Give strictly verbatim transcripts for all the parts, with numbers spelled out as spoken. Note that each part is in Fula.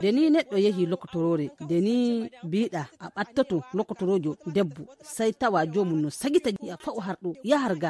deni neɗɗo yehi lokotorore deni biɗa a ɓattato lokotorojo debbo sai tawa jomum no sagita ya fa'u harɗo ya harga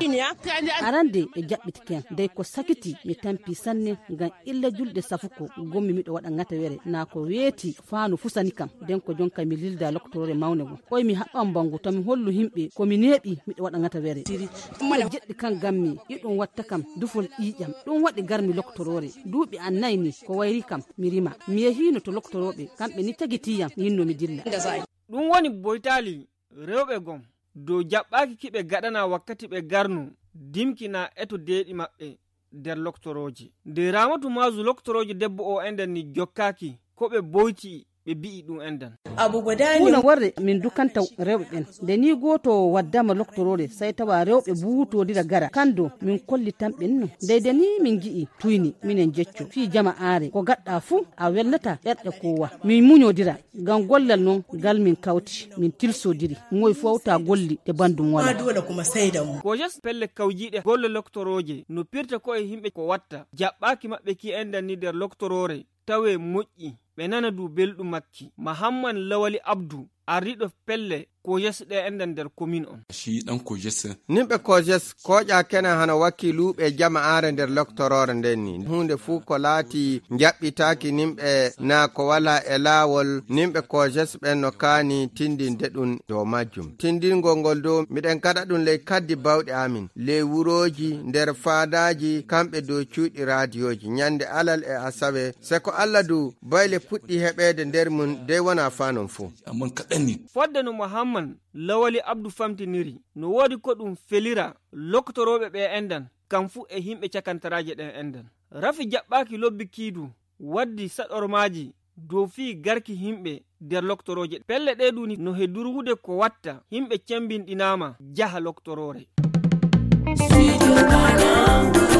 arande e jaɓɓitiken dey ko sakiti mi tampi sanne ngam illa julde safuko gommi miɗo waɗa ngata were na ko weeti faanu fusani kam den ko jonka mi lilda lokotorore mawne go koy mi haɓɓan bangu to mi hollu himɓe ko mi neeɓi miɗo waɗa ngata were jeɗɗi kan gammi iɗum watta kam dufol ƴiƴam ɗum waɗi garmi lokotorore duuɓi annayi ni ko wayri kam mi rima mi yehino to lokotoroɓe kamɓe ni tagitiyam yinno mi dilla ɗum woni boytali rewɓe gom dow jaɓɓaki kiɓe gaɗana wakkati ɓe garnu dimkina eto deeɗi maɓɓe nder loktoroji nde ramatu mazu loktoroji debbo o enden ni jokkaki ko ɓe boyti ɓe bi'i ɗum endan abu godani kuna warde min dukanta rewɓe ɓen nde ni goto waddama loktorore sai tawa rewɓe buutodira gara kando min kollitan ɓen no deyde ni min gi'i tuyni minen jecco fi jama aare ko gaɗɗa fuu a wellata ɓerɗe kowa min muñodira ngam gollal noon gal min kawti min tilsodiri moy fu hawta golli te bandum wala dole kuma sayda mu ko jes pelle kawjiɗe golle loktoroje no pirta ko e himɓe ko watta jaɓɓaki maɓɓe ki endan ni nder loktorore tawe moƴƴi ɓe nana du belɗum makki Mahamman Lawali Abdu arriɗo pelle kojes ɗe enden nder commune on shi ɗan kojes nimɓe kojes koƴa kena hana wakkiluɓe jama'are nder loktorore nden ni hunde fuu ko laati jaɓɓitaki nimɓe na ko wala e laawol nimɓe kojes ɓen no kaani tindinde ɗum dow majjum tindingol ngol dow miɗen kaɗa ɗum ley kaddi bawɗe amin ley wuroji nder faadaji kamɓe dow cuuɗi radioji ñande alal e asawe seko Allah du bayle puɗɗi heɓede nder mum dey wona fanon fuu amman kaɗan ni fodde no Muhammad Lawali Abdu famtiniri no woodi ko ɗum felira loktoroɓe ɓe endan kam fu e himɓe cakantaraje ɗen endan rafi jaɓɓaki lobbi kiidu waddi saɗormaji dow fi garki himɓe nder loktoroje pelle ɗe ɗuni no he durwude ko watta himɓe cembinɗinama jaha loktorore.